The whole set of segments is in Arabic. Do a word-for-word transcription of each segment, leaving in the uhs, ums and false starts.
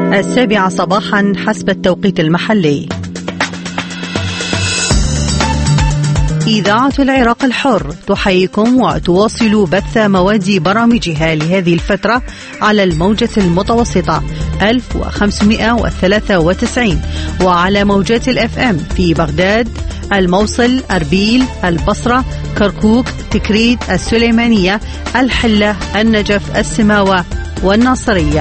السابعة صباحا حسب التوقيت المحلي. إذاعة العراق الحر تحييكم وتواصل بث مواد برامجها لهذه الفترة على الموجة المتوسطة ألف وخمسمائة وثلاثة وتسعين وعلى موجات الأف أم في بغداد، الموصل، أربيل، البصرة، كركوك، تكريت، السليمانية، الحلة، النجف، السماوة والناصرية.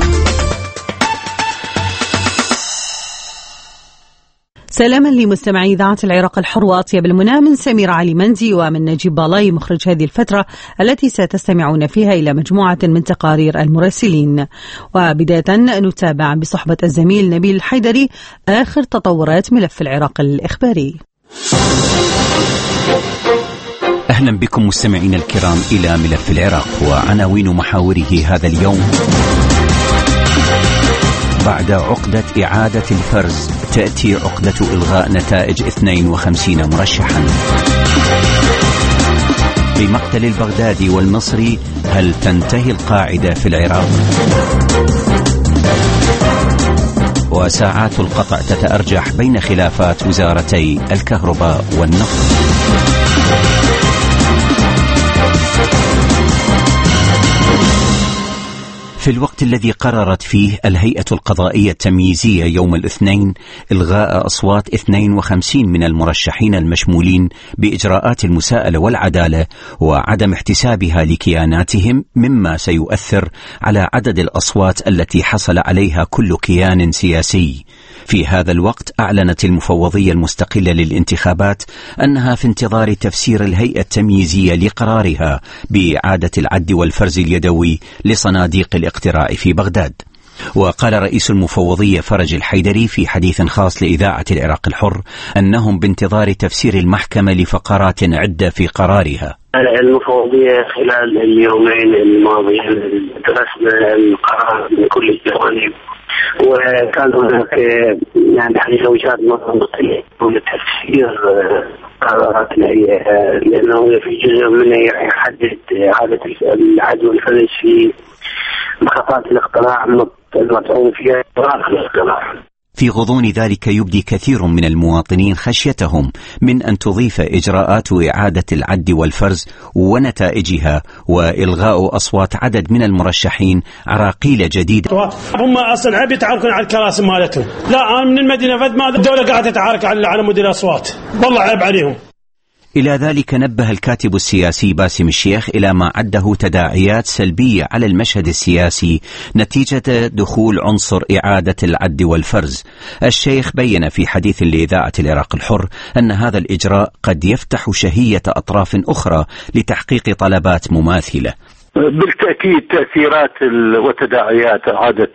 سلاما لمستمعي إذاعة العراق الحر وأطيب المنى من سمير علي مندي ومن نجيب بالاي مخرج هذه الفترة التي ستستمعون فيها إلى مجموعة من تقارير المراسلين. وبداية نتابع بصحبة الزميل نبيل الحيدري آخر تطورات ملف العراق الإخباري. أهلا بكم مستمعين الكرام إلى ملف العراق وعناوين محاوره هذا اليوم. بعد عقدة إعادة الفرز تأتي عقدة إلغاء نتائج اثنين وخمسين مرشحا. بمقتل البغدادي والمصري هل تنتهي القاعدة في العراق؟ وساعات القطع تتأرجح بين خلافات وزارتي الكهرباء والنفط. في الوقت الذي قررت فيه الهيئة القضائية التمييزية يوم الاثنين إلغاء أصوات اثنين وخمسين من المرشحين المشمولين بإجراءات المساءلة والعدالة وعدم احتسابها لكياناتهم، مما سيؤثر على عدد الأصوات التي حصل عليها كل كيان سياسي. في هذا الوقت أعلنت المفوضية المستقلة للانتخابات أنها في انتظار تفسير الهيئة التمييزية لقرارها بإعادة العد والفرز اليدوي لصناديق الاقتراع في بغداد. وقال رئيس المفوضية فرج الحيدري في حديث خاص لإذاعة العراق الحر أنهم بانتظار تفسير المحكمة لفقرات عدة في قرارها. المفوضية خلال اليومين الماضيين درسنا القرار من كل الجوانب، وكان هناك يعني حديث وجهات نظر مختلفة لتفسير قرارات الهيئة، لأنه في جزء منه يحدد إعادة العد والفرز في مخططات الاقتراع المطعون فيها إطلاق الاقتراع. في غضون ذلك يبدي كثير من المواطنين خشيتهم من أن تضيف إجراءات إعادة العد والفرز ونتائجها وإلغاء أصوات عدد من المرشحين عراقيل جديدة. هم أصلا عم يتعاركون على الكراسي مالتهم. لا، أنا من المدينة فد ما الدولة قاعدة تتعارك على مدير الأصوات، والله عيب عليهم. إلى ذلك نبه الكاتب السياسي باسم الشيخ إلى ما عده تداعيات سلبية على المشهد السياسي نتيجة دخول عنصر إعادة العد والفرز. الشيخ بين في حديث لإذاعة العراق الحر أن هذا الإجراء قد يفتح شهية أطراف أخرى لتحقيق طلبات مماثلة. بالتأكيد تأثيرات وتداعيات إعادة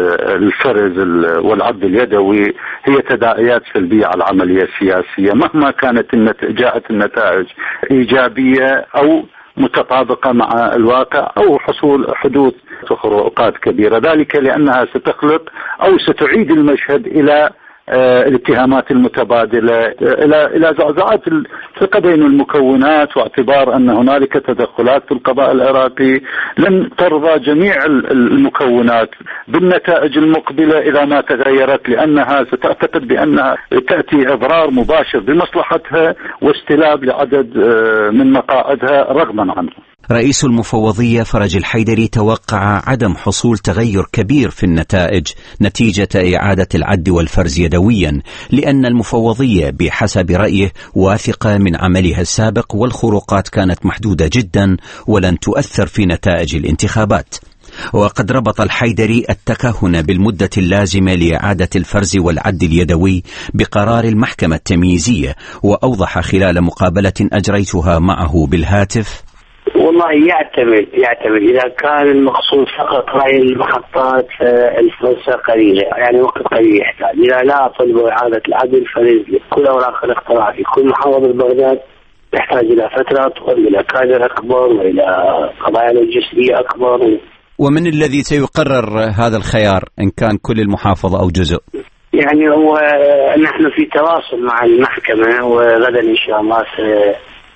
الفرز والعد اليدوي هي تداعيات سلبية على العملية السياسية، مهما كانت جاءت النتائج إيجابية أو متطابقة مع الواقع أو حصول حدوث فروقات كبيرة، ذلك لأنها ستخلق أو ستعيد المشهد إلى الاتهامات المتبادلة، إلى إلى زعزعة الثقة بين المكونات، واعتبار أن هنالك تدخلات في القضاء العراقي لن ترضى جميع المكونات بالنتائج المقبلة إذا ما تغيرت، لأنها ستعتقد بأنها تأتي إضرار مباشر بمصلحتها واستلاب لعدد من مقاعدها رغما عنه. رئيس المفوضية فرج الحيدري توقع عدم حصول تغير كبير في النتائج نتيجة إعادة العد والفرز يدويا، لأن المفوضية بحسب رأيه واثقة من عملها السابق والخروقات كانت محدودة جدا ولن تؤثر في نتائج الانتخابات. وقد ربط الحيدري التكهن بالمدة اللازمة لإعادة الفرز والعد اليدوي بقرار المحكمة التمييزية، وأوضح خلال مقابلة أجريتها معه بالهاتف: والله يعتمد يعتمد إذا كان المقصود فقط هاي المحطات الفرصة قليلة، يعني وقت قليل يحتاج. إذا لا طلبوا إعادة العد والفرز لكل أوراق الاقتراع في كل محافظة بغداد تحتاج إلى فترة أطول، إلى كادر أكبر وإلى قضايا لوجستية أكبر. ومن الذي سيقرر هذا الخيار إن كان كل المحافظة أو جزء؟ يعني هو نحن في تواصل مع المحكمة، وغدا إن شاء الله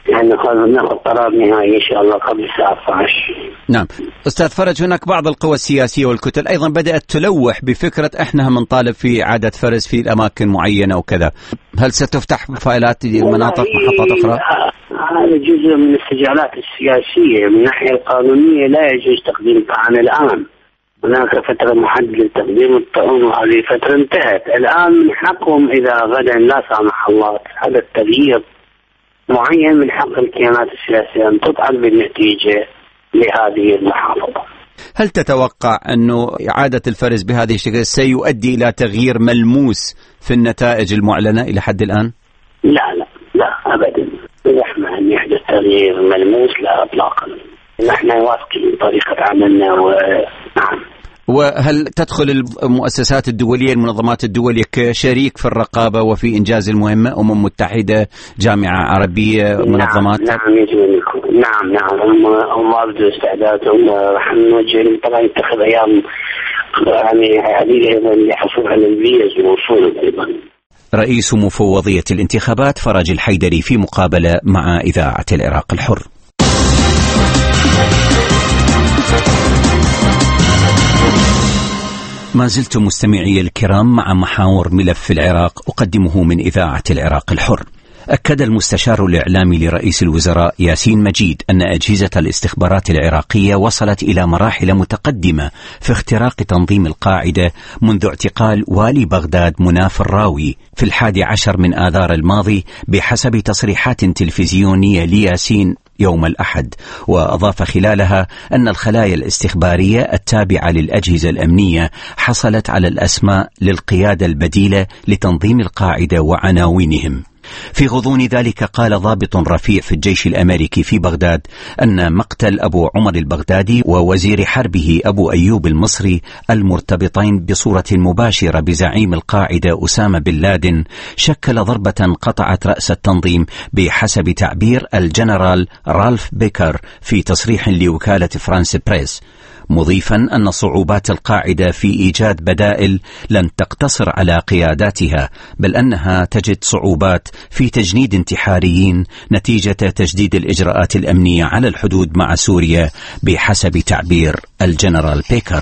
يعني ناخذ قرار نهائي إن شاء الله قبل الساعة اثنتي عشرة. نعم أستاذ فرج، هناك بعض القوى السياسية والكتل أيضا بدأت تلوح بفكرة إحنا منطالب في إعادة فرز في أماكن معينة وكذا. هل ستفتح فايلات مناطق محطات أخرى؟ هذا جزء من الاستجابات السياسية. من الناحية القانونية لا يجوز تقديم طعن الآن، هناك فترة محددة لتقديم الطعون وهذه الفترة انتهت. الآن من حقهم إذا غدا لا سامح الله هذا التغيير معين، من حق الكيانات السياسية أن تطعن بالنتيجة لهذه المحافظة. هل تتوقع أنه إعادة الفرز بهذه الشكل سيؤدي إلى تغيير ملموس في النتائج المعلنة إلى حد الآن؟ لا لا لا أبدا، نحن أن يحدث تغيير ملموس لا إطلاقا. نحن واثقين طريقة عملنا ونعم. وهل تدخل المؤسسات الدولية المنظمات الدولية كشريك في الرقابة وفي إنجاز المهمة؟ أمم متحدة، جامعة عربية، منظمات؟ نعم نعم يجب أن يكون. نعم نعم هم هم أبدوا استعدادهم، راح نوجه لهم طبعا يتخذ أيام يعني عديدة أيضا للحصول على الفيز والوصول أيضا. رئيس مفوضية الانتخابات فرج الحيدري في مقابلة مع إذاعة العراق الحر. ما زلتم مستمعي الكرام مع محاور ملف العراق أقدمه من إذاعة العراق الحر. أكد المستشار الإعلامي لرئيس الوزراء ياسين مجيد أن أجهزة الاستخبارات العراقية وصلت إلى مراحل متقدمة في اختراق تنظيم القاعدة منذ اعتقال والي بغداد مناف الراوي في الحادي عشر من آذار الماضي بحسب تصريحات تلفزيونية لياسين يوم الأحد. وأضاف خلالها أن الخلايا الاستخبارية التابعة للأجهزة الأمنية حصلت على الأسماء للقيادة البديلة لتنظيم القاعدة وعناوينهم. في غضون ذلك قال ضابط رفيع في الجيش الأمريكي في بغداد أن مقتل أبو عمر البغدادي ووزير حربه أبو أيوب المصري المرتبطين بصورة مباشرة بزعيم القاعدة أسامة بن لادن شكل ضربة قطعت رأس التنظيم بحسب تعبير الجنرال رالف بيكر في تصريح لوكالة فرانس بريس، مضيفا أن صعوبات القاعدة في إيجاد بدائل لن تقتصر على قياداتها، بل أنها تجد صعوبات في تجنيد انتحاريين نتيجة تجديد الإجراءات الأمنية على الحدود مع سوريا بحسب تعبير الجنرال بيكر.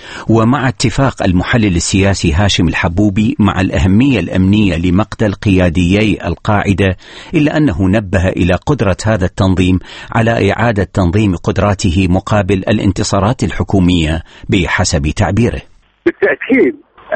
ومع اتفاق المحلل السياسي هاشم الحبوبي مع الأهمية الأمنية لمقتل قياديي القاعدة، إلا أنه نبه إلى قدرة هذا التنظيم على إعادة تنظيم قدراته مقابل الانتصارات الحكومية بحسب تعبيره. بالتأكيد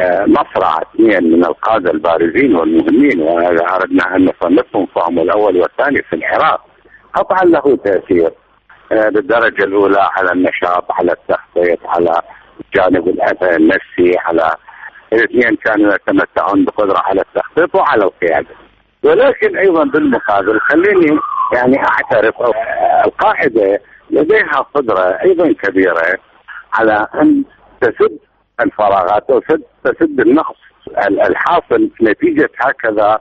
مصرع اثنين من القادة البارزين والمهمين، وهذا أردنا أن نصنفهم فهم الأول والثاني في العراق، قطعا له تأثير بالدرجة الأولى على النشاط، على التخطيط، على الجانب النفسي، على الاثنين كانوا يتمتعون بقدرة على التخطيط وعلى القيادة. ولكن أيضا بالمقابل خليني يعني أعترف القاعدة لديها قدرة أيضا كبيرة على أن تسد الفراغات وتسد النقص الحاصل نتيجة هكذا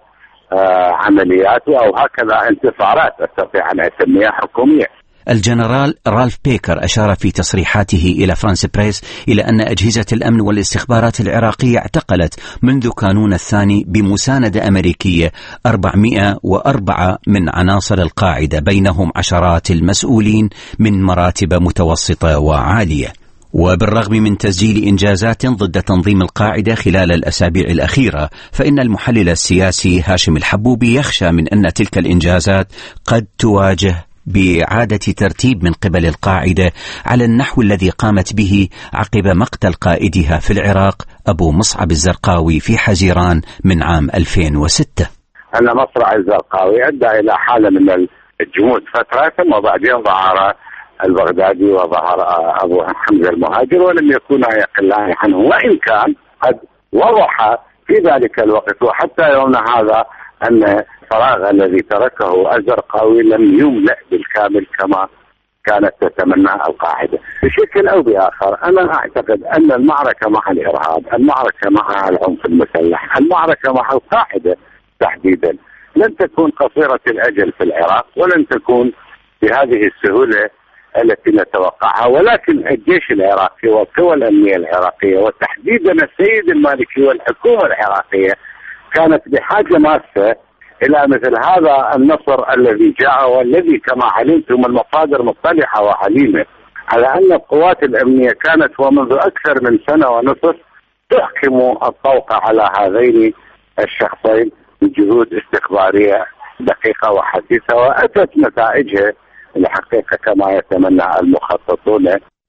عمليات أو هكذا انتصارات أستطيع أن أسميها حكومية. الجنرال رالف بيكر أشار في تصريحاته إلى فرانس بريس إلى أن أجهزة الأمن والاستخبارات العراقية اعتقلت منذ كانون الثاني بمساندة أمريكية أربعمائة وأربعة من عناصر القاعدة، بينهم عشرات المسؤولين من مراتب متوسطة وعالية. وبالرغم من تسجيل إنجازات ضد تنظيم القاعدة خلال الأسابيع الأخيرة، فإن المحلل السياسي هاشم الحبوبي يخشى من أن تلك الإنجازات قد تواجه بإعادة ترتيب من قبل القاعدة على النحو الذي قامت به عقب مقتل قائدها في العراق أبو مصعب الزرقاوي في حزيران من عام ألفين وستة. أن مصرع الزرقاوي أدى إلى حالة من الجمود فترة، ثم بعدين ظهر البغدادي وظهر أبو حمزة المهاجر، ولم يكونا يقلان عنه، وإن كان قد وضح في ذلك الوقت وحتى يومنا هذا أن الفراغ الذي تركه الزرقاوي لم يملأ بالكامل كما كانت تتمنى القاعدة. بشكل أو بآخر أنا أعتقد أن المعركة مع الإرهاب، المعركة مع العنف المسلح، المعركة مع القاعدة تحديدا لن تكون قصيرة الأجل في العراق، ولن تكون بهذه السهولة التي نتوقعها. ولكن الجيش العراقي والقوى الأمنية العراقية وتحديدا السيد المالكي والحكومة العراقية كانت بحاجة ماسة إلى مثل هذا النصر الذي جاء، والذي كما علمتم المصادر مطلعة وعليمة على أن القوات الأمنية كانت ومنذ أكثر من سنة ونصف تحكم الطوق على هذين الشخصين بجهود استخبارية دقيقة وحثيثة، وأتت نتائجها الحقيقة كما يتمنى المخططون.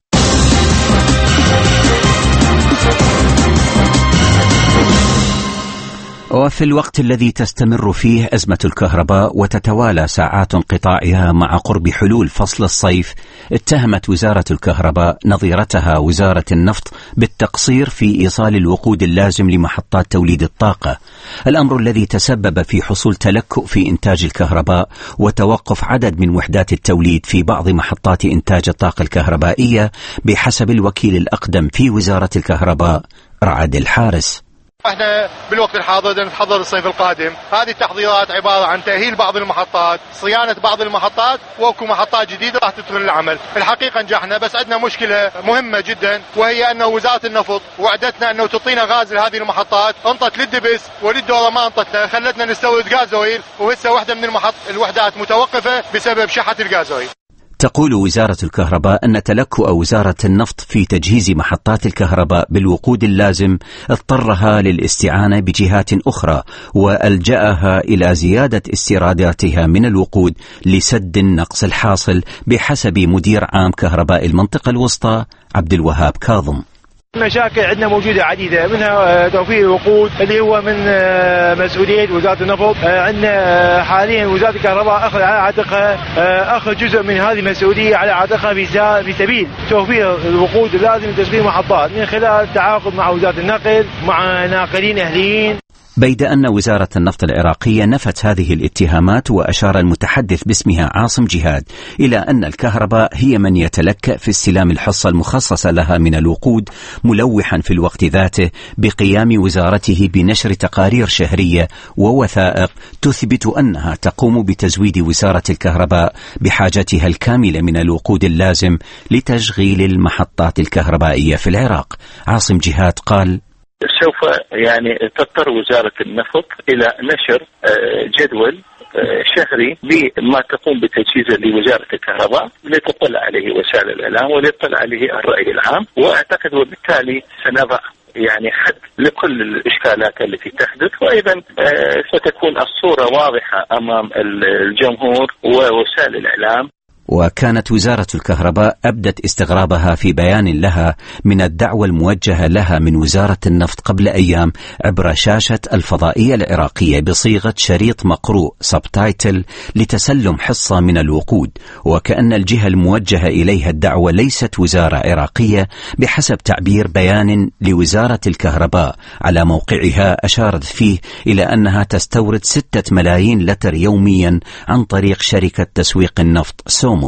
وفي الوقت الذي تستمر فيه أزمة الكهرباء وتتوالى ساعات انقطاعها مع قرب حلول فصل الصيف، اتهمت وزارة الكهرباء نظيرتها وزارة النفط بالتقصير في إيصال الوقود اللازم لمحطات توليد الطاقة، الأمر الذي تسبب في حصول تلكؤ في إنتاج الكهرباء وتوقف عدد من وحدات التوليد في بعض محطات إنتاج الطاقة الكهربائية بحسب الوكيل الأقدم في وزارة الكهرباء رعد الحارس. احنا بالوقت الحاضر نتحضر الصيف القادم، هذه التحضيرات عبارة عن تأهيل بعض المحطات، صيانة بعض المحطات، واكو محطات جديدة راح تدخل العمل. الحقيقة نجحنا، بس عندنا مشكلة مهمة جدا، وهي أنه وزارة النفط وعدتنا أنه تعطينا غاز لهذه المحطات، انطت للدبس وللدورة ما انطتنا، خلتنا نستورد غازويل، وهسه واحدة من المحط الوحدات متوقفة بسبب شحة الغازويل. تقول وزارة الكهرباء أن تلكؤ وزارة النفط في تجهيز محطات الكهرباء بالوقود اللازم اضطرها للاستعانة بجهات أخرى وألجأها إلى زيادة استيراداتها من الوقود لسد النقص الحاصل بحسب مدير عام كهرباء المنطقة الوسطى عبد الوهاب كاظم. مشاكل عندنا موجودة عديدة، منها توفير الوقود اللي هو من مسؤولية وزارة النفط. عندنا حاليا وزارة الكهرباء أخذ على عاتقها أخذ جزء من هذه المسؤولية على عاتقها في سبيل توفير الوقود اللازم لتشغيل محطات من خلال التعاقد مع وزارة النقل مع ناقلين أهليين. بيد أن وزارة النفط العراقية نفت هذه الاتهامات، وأشار المتحدث باسمها عاصم جهاد إلى أن الكهرباء هي من يتلكأ في استلام الحصة المخصصة لها من الوقود، ملوحا في الوقت ذاته بقيام وزارته بنشر تقارير شهرية ووثائق تثبت أنها تقوم بتزويد وزارة الكهرباء بحاجتها الكاملة من الوقود اللازم لتشغيل المحطات الكهربائية في العراق. عاصم جهاد قال: سوف يعني تضطر وزارة النفط إلى نشر جدول شهري بما تقوم بتجهيزه لوزارة الكهرباء لتطلع عليه وسائل الإعلام وليطلع عليه الرأي العام، وأعتقد وبالتالي سنضع يعني حد لكل الإشكالات التي تحدث، وأيضا ستكون الصورة واضحة أمام الجمهور ووسائل الإعلام. وكانت وزارة الكهرباء أبدت استغرابها في بيان لها من الدعوة الموجهة لها من وزارة النفط قبل أيام عبر شاشة الفضائية العراقية بصيغة شريط مقروء سبتايتل لتسلم حصة من الوقود، وكأن الجهة الموجهة إليها الدعوة ليست وزارة عراقية بحسب تعبير بيان لوزارة الكهرباء على موقعها أشارت فيه إلى أنها تستورد ستة ملايين لتر يوميا عن طريق شركة تسويق النفط سومو.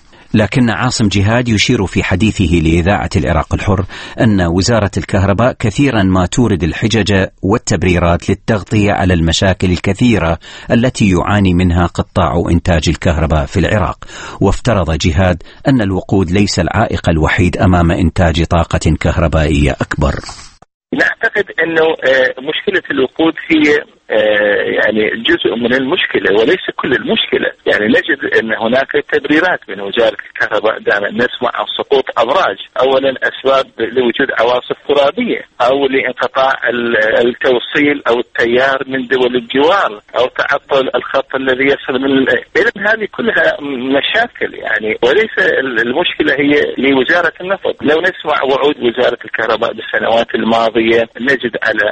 لكن عاصم جهاد يشير في حديثه لإذاعة العراق الحر أن وزارة الكهرباء كثيرا ما تورد الحجج والتبريرات للتغطية على المشاكل الكثيرة التي يعاني منها قطاع إنتاج الكهرباء في العراق، وافترض جهاد أن الوقود ليس العائق الوحيد أمام إنتاج طاقة كهربائية أكبر. نعتقد أنه مشكلة الوقود هي يعني جزء من المشكلة وليس كل المشكلة. يعني نجد أن هناك تبريرات من وزارة الكهرباء دائما نسمع عن سقوط أبراج، أولا أسباب لوجود عواصف ترابية أو لانقطاع التوصيل أو التيار من دول الجوار أو تعطل الخط الذي يصل من إذن هذه كلها مشاكل يعني، وليس المشكلة هي لوزارة النفط. لو نسمع وعود وزارة الكهرباء بالسنوات الماضية نجد على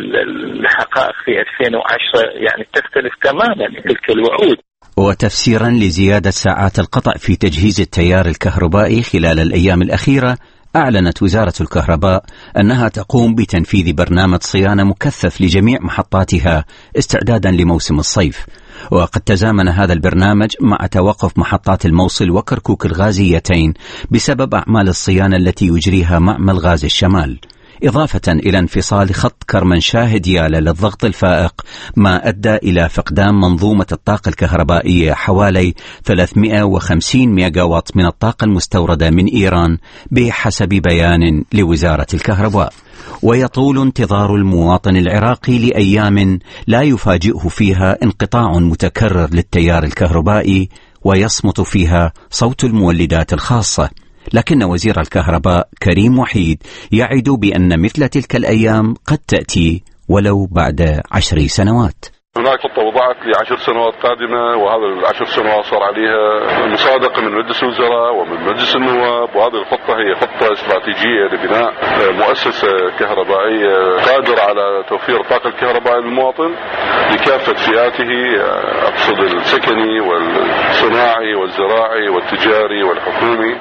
الحقائق في ألفين وعشرة يعني تختلف تماما تلك الوعود. وتفسيرا لزيادة ساعات القطع في تجهيز التيار الكهربائي خلال الأيام الأخيرة، أعلنت وزارة الكهرباء أنها تقوم بتنفيذ برنامج صيانة مكثف لجميع محطاتها استعدادا لموسم الصيف، وقد تزامن هذا البرنامج مع توقف محطات الموصل وكركوك الغازيتين بسبب أعمال الصيانة التي يجريها معمل غاز الشمال، إضافة إلى انفصال خط كرمنشاه ديالى للضغط الفائق، ما أدى إلى فقدان منظومة الطاقة الكهربائية حوالي ثلاثمئة وخمسين ميجا وات من الطاقة المستوردة من إيران بحسب بيان لوزارة الكهرباء. ويطول انتظار المواطن العراقي لأيام لا يفاجئه فيها انقطاع متكرر للتيار الكهربائي ويصمت فيها صوت المولدات الخاصة. لكن وزير الكهرباء كريم وحيد يعد بأن مثل تلك الأيام قد تأتي ولو بعد عشر سنوات. هناك خطة وضعت لعشر سنوات قادمة، وهذا العشر سنوات صار عليها مصادقة من مجلس الوزراء ومن مجلس النواب، وهذه الخطة هي خطة استراتيجية لبناء مؤسسة كهربائية قادرة على توفير الطاقة الكهربائية للمواطن لكافة فئاته، أقصد السكني والصناعي والزراعي والتجاري والحكومي.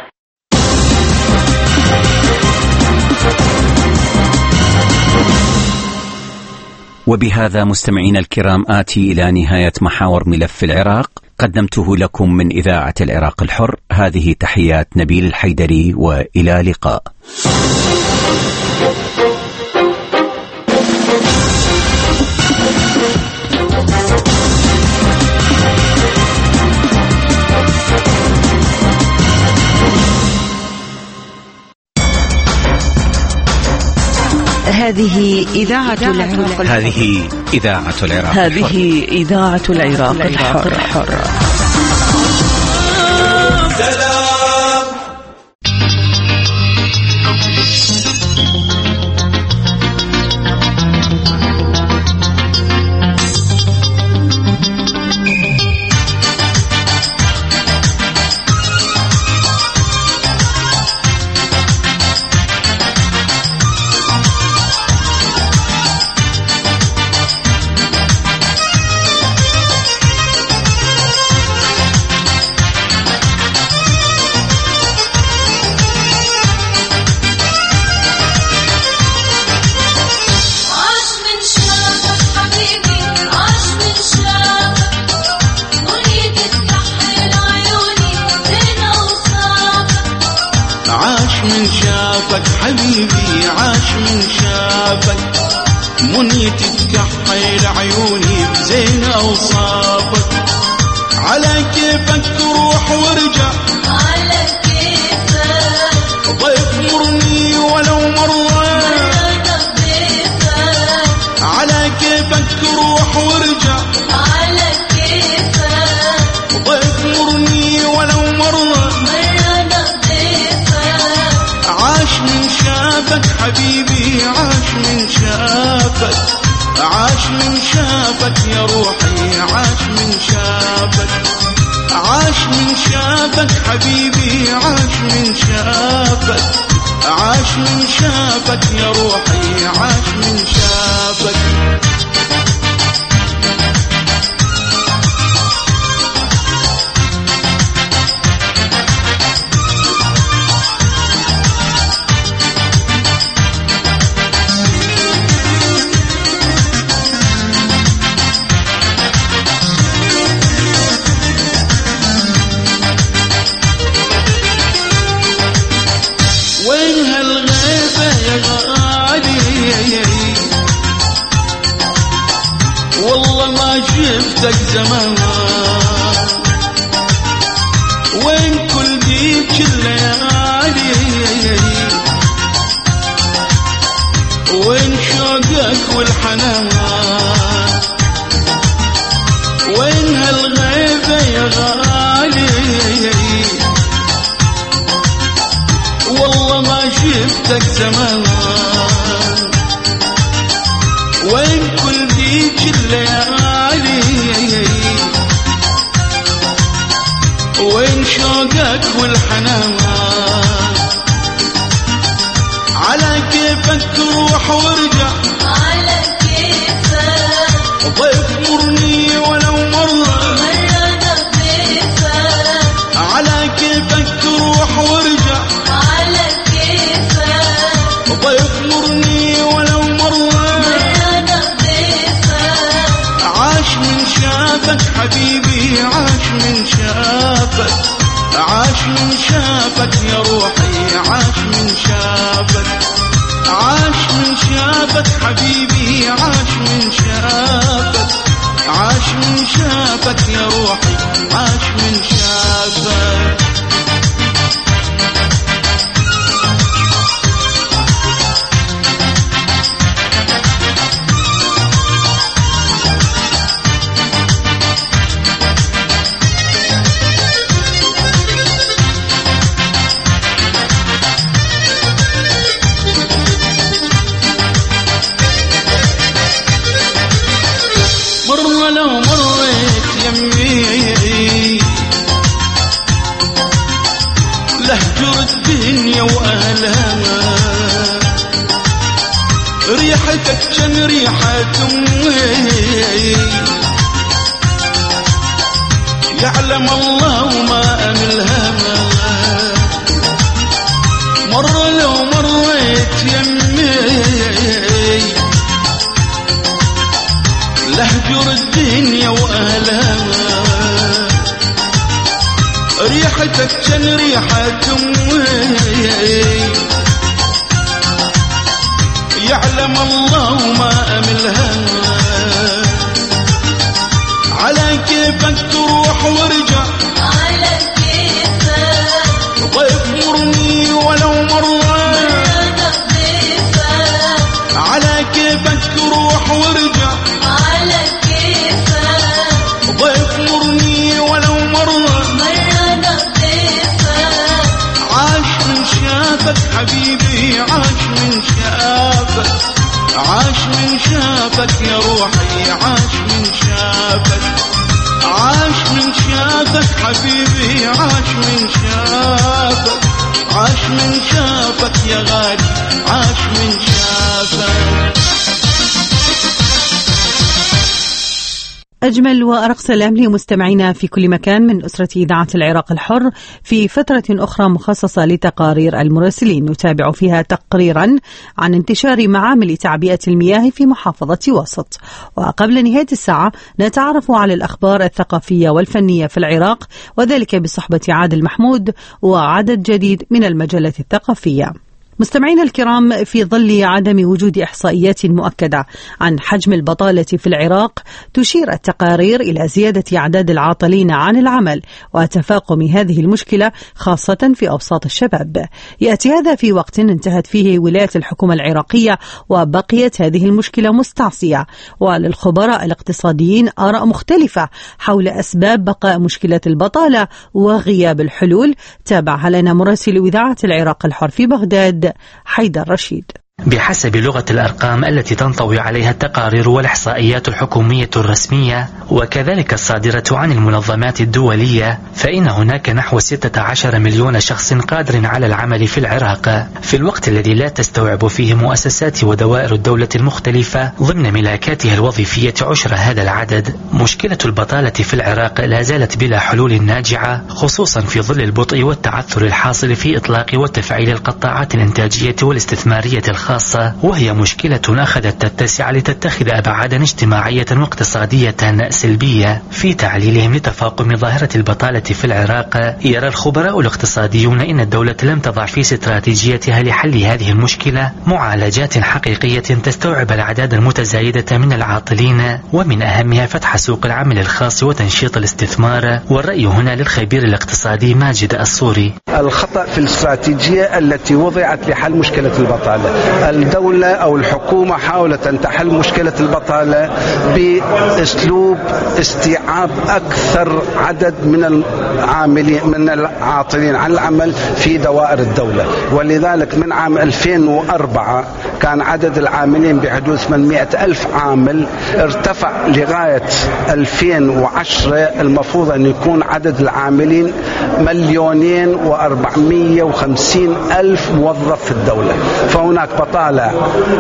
وبهذا مستمعين الكرام آتي إلى نهاية محاور ملف العراق قدمته لكم من إذاعة العراق الحر. هذه تحيات نبيل الحيدري وإلى لقاء. هذه إذاعة العراق. هذه إذاعة العراق. هذه إذاعة العراق الحر. حبيبي عاش من شافك، منيتي تكحل عيوني بزين أوصافك، على كيفك تروح وارجع، على كيفك ضيف مرني ولو مرة، على كيفك تروح وارجع، على كيفك ضيف مرني ولو مرة، عاش من شافك حبيبي عاش من شافك، عاش من شافك يا روحي عاش من شافك، عاش من شافك حبيبي عاش من شافك، عاش من شافك يا روحي عاش من شافك. والله ما شفتك زمان، وين كل ديك الليالي، وين شوقك والحنان، وين هالغيبة يا غالي، والله ما شفتك زمان، وين كل ديك الليالي، وين شوقك والحنان، على كيفك تروح وارجع، على كيفك ضيف مرني ولو مرة، على كيفك تروح وارجع، على كيفك ضيف مرني ولو مرة، عاش من شافك حبيبي عاش من شافك، عاش من شافك يا روحي عاش من شافك، عاش من شافك حبيبي عاش من شافك، عاش من شافك يا روحي عاش من شافك. وأهلها. ريحتك كان ريحة أمي يعلم الله ما أملها. مرة لو مريت يمي لهجر الدنيا وأهلها. ريحتك كان ريحة أمي يعلم الله ما أملها. على كيفك تروح وارجع على كيفك ضيف مرني ولو مرة على كيفك تروح وارجع على كيفك ضيف مرني ولو مرة عاش من شافك حبيبي عاش من شافك عاش من شافك يا روحي عاش من شافك عاش من شافك حبيبي عاش من شافك عاش من شافك يا غالي عاش من شافك. أجمل وأرق سلام لمستمعينا في كل مكان من أسرة إذاعة العراق الحر في فترة أخرى مخصصة لتقارير المراسلين نتابع فيها تقريرا عن انتشار معامل تعبئة المياه في محافظة وسط. وقبل نهاية الساعة نتعرف على الأخبار الثقافية والفنية في العراق وذلك بصحبة عادل محمود وعدد جديد من المجلة الثقافية. مستمعينا الكرام، في ظل عدم وجود إحصائيات مؤكدة عن حجم البطالة في العراق تشير التقارير إلى زيادة أعداد العاطلين عن العمل وتفاقم هذه المشكلة خاصة في أوساط الشباب. يأتي هذا في وقت انتهت فيه ولاية الحكومة العراقية وبقيت هذه المشكلة مستعصية، وللخبراء الاقتصاديين آراء مختلفة حول أسباب بقاء مشكلة البطالة وغياب الحلول. تابعها لنا مراسل إذاعة العراق الحر في بغداد حيدر رشيد. بحسب لغة الأرقام التي تنطوي عليها التقارير والإحصائيات الحكومية الرسمية وكذلك الصادرة عن المنظمات الدولية، فإن هناك نحو ستة عشر مليون شخص قادر على العمل في العراق في الوقت الذي لا تستوعب فيه مؤسسات ودوائر الدولة المختلفة ضمن ملاكاتها الوظيفية عشر هذا العدد. مشكلة البطالة في العراق لا زالت بلا حلول ناجعة، خصوصا في ظل البطء والتعثر الحاصل في إطلاق وتفعيل القطاعات الإنتاجية والاستثمارية الخاصة، وهي مشكلة أخذت تتسع لتتخذ أبعادا اجتماعية واقتصادية سلبية. في تعليلهم لتفاقم ظاهرة البطالة في العراق، يرى الخبراء الاقتصاديون إن الدولة لم تضع في استراتيجيتها لحل هذه المشكلة معالجات حقيقية تستوعب الأعداد المتزايدة من العاطلين، ومن أهمها فتح سوق العمل الخاص وتنشيط الاستثمار. والرأي هنا للخبير الاقتصادي ماجد الصوري. الخطأ في الاستراتيجية التي وضعت لحل مشكلة البطالة. الدولة أو الحكومة حاولت أن تحل مشكلة البطالة بأسلوب استيعاب أكثر عدد من العاملين من العاطلين عن العمل في دوائر الدولة، ولذلك من عام ألفين وأربعة كان عدد العاملين بحدود ثمانمائة ألف عامل، ارتفع لغاية ألفين وعشرة المفروض أن يكون عدد العاملين مليونين وأربعمائة وخمسين ألف موظف في الدولة. فهناك بطالة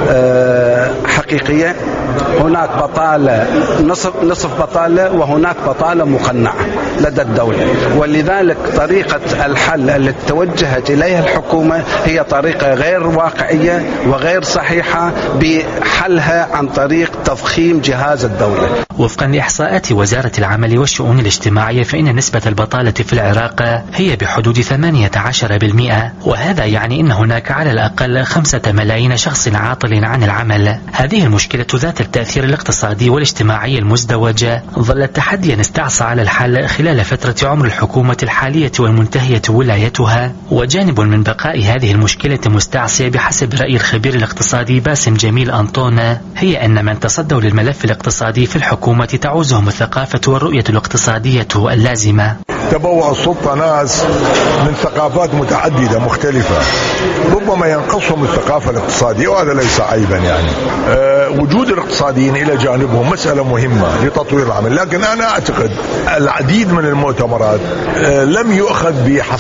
حقيقية، هناك بطالة نصف نصف بطالة، وهناك بطالة مقنعة لدى الدولة. ولذلك طريقة الحل التي توجهت إليها الحكومة هي طريقة غير واقعية وغير صحيحة بحلها عن طريق تضخيم جهاز الدولة. وفقا لإحصاءات وزارة العمل والشؤون الاجتماعية فإن نسبة البطالة في العراق هي بحدود ثمانية عشر بالمئة، وهذا يعني أن هناك على الأقل خمسة ملايين شخص عاطل عن العمل. هذه المشكلة ذات التأثير الاقتصادي والاجتماعي المزدوج ظلت تحديا استعصى على الحل خلال فترة عمر الحكومة الحالية والمنتهية ولايتها. وجانب من بقاء هذه المشكلة مستعصية بحسب رأي الخبير الاقتصادي باسم جميل أنطون هي أن من تصدوا للملف الاقتصادي في الحكومة تعوزهم الثقافة والرؤية الاقتصادية اللازمة. تبوع السلطة ناس من ثقافات متعددة مختلفة، ربما ينقصهم الثقافة الاقتصادية وهذا ليس عيبا يعني. أه وجود الاقتصاديين إلى جانبهم مسألة مهمة لتطوير العمل، لكن أنا أعتقد العديد من المؤتمرات لم يؤخذ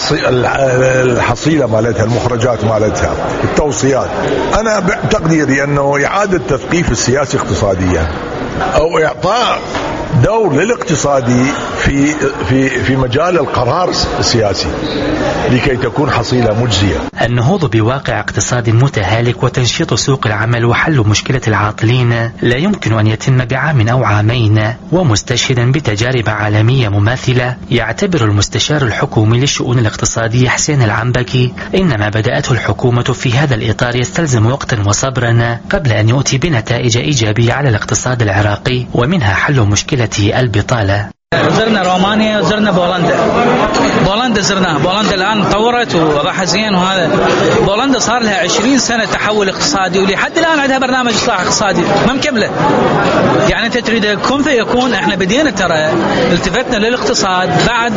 بالحصيلة مالتها، المخرجات مالتها، التوصيات. أنا بتقديري أنه إعادة تثقيف السياسي اقتصاديا أو إعطاء دور للاقتصادي في في في مجال القرار السياسي لكي تكون حصيلة مجزية. النهوض بواقع اقتصاد متهالك وتنشيط سوق العمل وحل مشكلة العاطلين لا يمكن أن يتم بعام أو عامين. ومستشهدا بتجارب عالمية مماثلة، يعتبر المستشار الحكومي للشؤون الاقتصادية حسين العنبكي إن ما بدأته الحكومة في هذا الإطار يستلزم وقتا وصبرا قبل أن يؤتي بنتائج إيجابية على الاقتصاد العراقي، ومنها حل مشكلة البطالة. زرنا رومانيا، زرنا بولندا. بولندا زرناها، بولندا الآن تطورت وراح زين، وهذا بولندا صار لها عشرين سنة تحول اقتصادي، ولحد الآن عندها برنامج إصلاح اقتصادي ما مكملة. يعني أنت تريد كن فيكون. احنا بدينا ترى التفتنا للاقتصاد بعد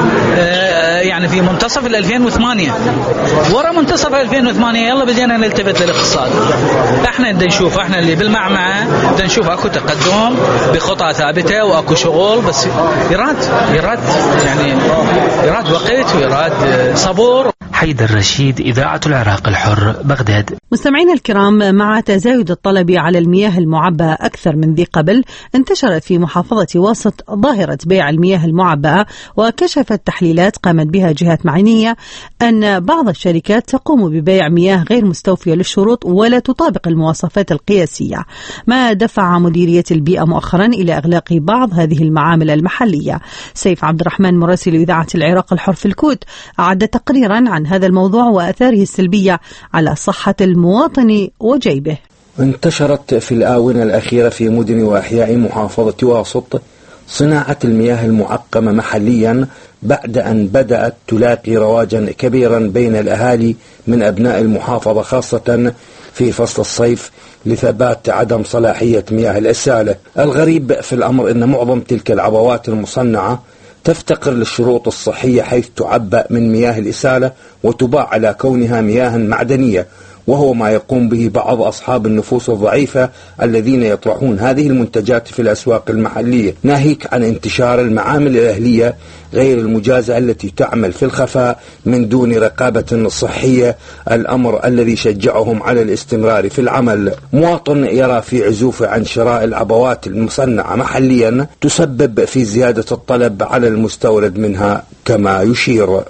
يعني في منتصف ألفين وثمانية، ورا منتصف ألفين وثمانية يلا بدينا نلتفت للاقتصاد. احنا بدنا نشوف، احنا اللي بالمعمعة بدنا نشوف اكو تقدم بخطى ثابتة واكو شغل، بس يراد يراد يعني يراد وقت ويراد صبور. حيدر رشيد، إذاعة العراق الحر، بغداد. مستمعينا الكرام، مع تزايد الطلب على المياه المعبأة أكثر من ذي قبل، انتشرت في محافظة واسط ظاهرة بيع المياه المعبأة، وكشفت تحليلات قامت بها جهات معنية أن بعض الشركات تقوم ببيع مياه غير مستوفية للشروط ولا تطابق المواصفات القياسية، ما دفع مديرية البيئة مؤخرا إلى إغلاق بعض هذه المعامل المحلية. سيف عبد الرحمن مراسل إذاعة العراق الحر في الكوت أعد تقريرا عن هذا الموضوع وآثاره السلبية على صحة المواطن وجيبه. انتشرت في الآونة الأخيرة في مدن وأحياء محافظة واسط صناعة المياه المعقمة محليا بعد أن بدأت تلاقي رواجا كبيرا بين الأهالي من أبناء المحافظة، خاصة في فصل الصيف لثبات عدم صلاحية مياه الإسالة. الغريب في الأمر أن معظم تلك العبوات المصنعة تفتقر للشروط الصحية، حيث تعبأ من مياه الإسالة وتباع على كونها مياه معدنية، وهو ما يقوم به بعض أصحاب النفوس الضعيفة الذين يطرحون هذه المنتجات في الأسواق المحلية، ناهيك عن انتشار المعامل الأهلية غير المجازة التي تعمل في الخفاء من دون رقابة صحية، الأمر الذي شجعهم على الاستمرار في العمل. مواطن يرى في عزوفه عن شراء العبوات المصنعة محليا تسبب في زيادة الطلب على المستورد منها، كما يشير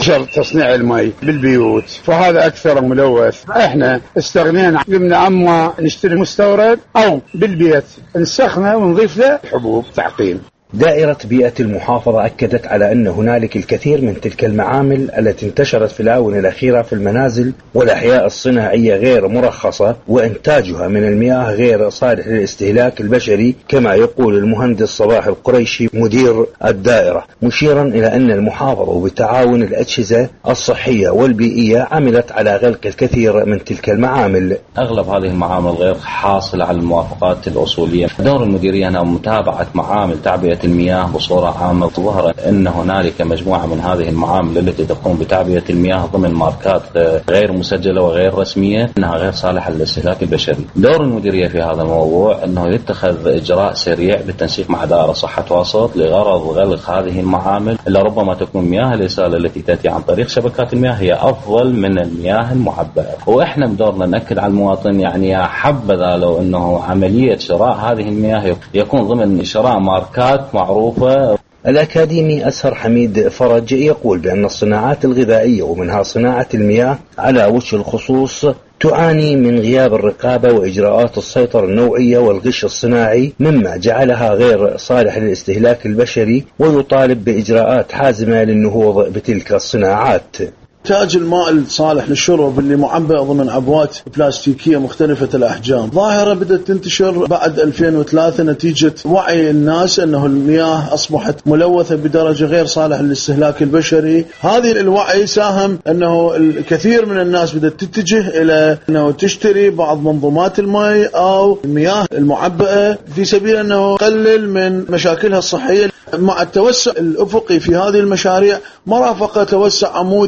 تصنيع الماء بالبيوت، فهذا أكثر ملوث. احنا استغنينا، قمنا اما نشتري مستورد او بالبيت نسخنه ونضيف له حبوب تعقيم. دائرة بيئة المحافظة أكدت على أن هنالك الكثير من تلك المعامل التي انتشرت في الآونة الأخيرة في المنازل والأحياء الصناعية غير مرخصة، وإنتاجها من المياه غير صالح للاستهلاك البشري، كما يقول المهندس صباح القريشي مدير الدائرة، مشيرا إلى أن المحافظة بتعاون الأجهزة الصحية والبيئية عملت على غلق الكثير من تلك المعامل. أغلب هذه المعامل غير حاصلة على الموافقات الأصولية. دور المديرية هنا متابعة معامل تعبئة المياه بصورة عامة. ظهر أن هنالك مجموعة من هذه المعامل التي تقوم بتعبئة المياه ضمن ماركات غير مسجلة وغير رسمية أنها غير صالحة للاستهلاك البشري. دور المديرية في هذا الموضوع أنه يتخذ إجراء سريع بالتنسيق مع دائرة صحة واسط لغرض غلق هذه المعامل، إلا ربما تكون مياه الإسالة التي تأتي عن طريق شبكات المياه هي أفضل من المياه المعبأة. وإحنا بدورنا نأكد على المواطن، يعني حبذا لو أنه عملية شراء هذه المياه يكون ضمن شراء ماركات معروفة. الأكاديمي أسهر حميد فرج يقول بأن الصناعات الغذائية ومنها صناعة المياه على وجه الخصوص تعاني من غياب الرقابة وإجراءات السيطرة النوعية والغش الصناعي، مما جعلها غير صالح للاستهلاك البشري، ويطالب بإجراءات حازمة للنهوض بتلك الصناعات. إنتاج الماء الصالح للشرب اللي معبأ ضمن عبوات بلاستيكية مختلفة الأحجام، ظاهرة بدأت تنتشر بعد ألفين وثلاثة نتيجة وعي الناس أنه المياه أصبحت ملوثة بدرجة غير صالحة للاستهلاك البشري. هذه الوعي ساهم أنه الكثير من الناس بدأت تتجه إلى أنه تشتري بعض منظومات الماء أو المياه المعبأة في سبيل أنه يقلل من مشاكلها الصحية. مع التوسع الأفقي في هذه المشاريع مرافقة توسع عمودي في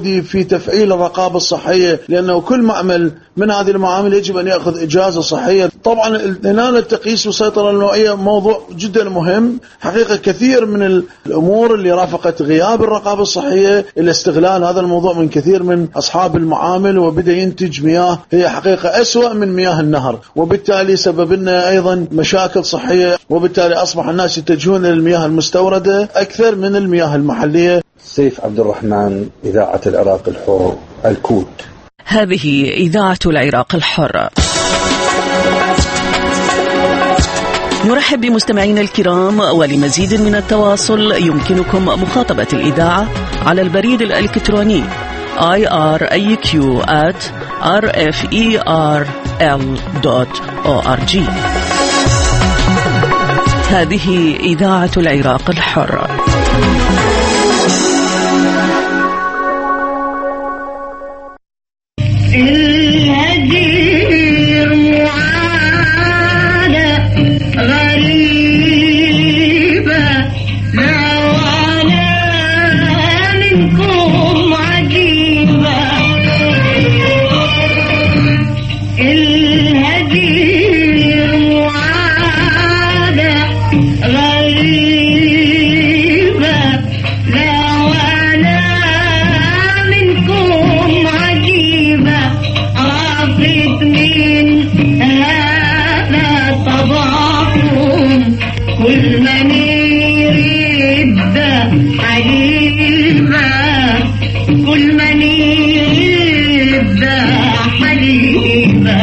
تفعيل الرقابة الصحية، لأنه كل معمل من هذه المعامل يجب أن يأخذ إجازة صحية. طبعا إنالة التقييس والسيطرة النوعية موضوع جدا مهم حقيقة. كثير من الأمور اللي رافقت غياب الرقابة الصحية إلى استغلال هذا الموضوع من كثير من أصحاب المعامل، وبدأ ينتج مياه هي حقيقة أسوأ من مياه النهر، وبالتالي سبب لنا أيضا مشاكل صحية، وبالتالي أصبح الناس يتجهون للمياه المستوردة أكثر من المياه المحلية. سيف عبد الرحمن، إذاعة العراق الحر، الكوت. هذه إذاعة العراق الحر. نرحب بمستمعينا الكرام، ولمزيد من التواصل يمكنكم مخاطبة الإذاعة على البريد الإلكتروني آي آر إيه كيو آت آر إف إي آر إل دوت أو آر جي. هذه إذاعة العراق الحر. الهدير معادة غريبة، لا ولا منكم عجيبة. الهدير معادة غريبة، لا ولا منكم عجيبة. عرفت من هذا طبعكم، كل من يريد حليبة، كل من يريد حليبة.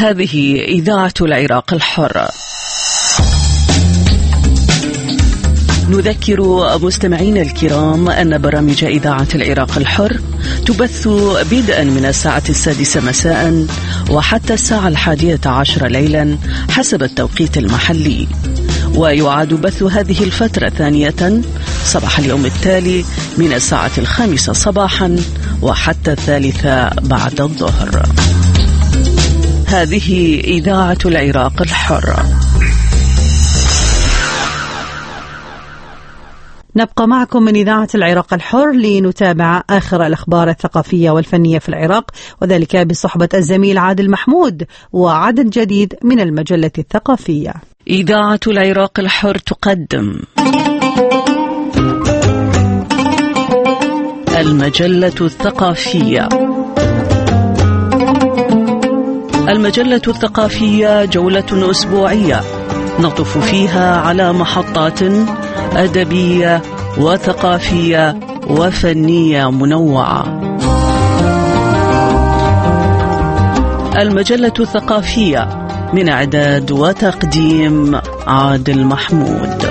هذه إذاعة العراق الحر. نذكر مستمعين الكرام أن برامج إذاعة العراق الحر تبث بدءا من الساعة السادسة مساء وحتى الساعة الحادية عشر ليلا حسب التوقيت المحلي، ويعاد بث هذه الفترة ثانية صباح اليوم التالي من الساعة الخامسة صباحا وحتى الثالثة بعد الظهر. هذه إذاعة العراق الحر. نبقى معكم من إذاعة العراق الحر لنتابع آخر الأخبار الثقافية والفنية في العراق، وذلك بصحبة الزميل عادل محمود وعدد جديد من المجلة الثقافية. إذاعة العراق الحر تقدم المجلة الثقافية. المجلة الثقافية جولة أسبوعية نطف فيها على محطات أدبية وثقافية وفنية منوعة. المجلة الثقافية من إعداد وتقديم عادل محمود.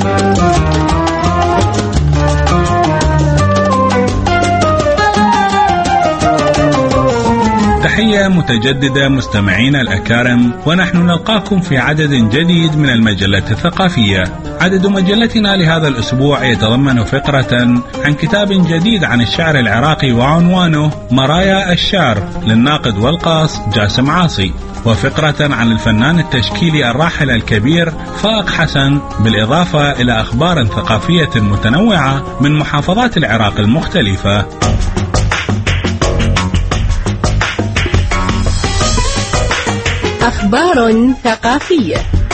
تحية متجددة مستمعينا الأكارم، ونحن نلقاكم في عدد جديد من المجلة الثقافية. عدد مجلتنا لهذا الأسبوع يتضمن فقرة عن كتاب جديد عن الشعر العراقي وعنوانه مرايا الشعر للناقد والقاص جاسم عاصي، وفقرة عن الفنان التشكيلي الراحل الكبير فائق حسن، بالإضافة إلى أخبار ثقافية متنوعة من محافظات العراق المختلفة. أخبار ثقافية.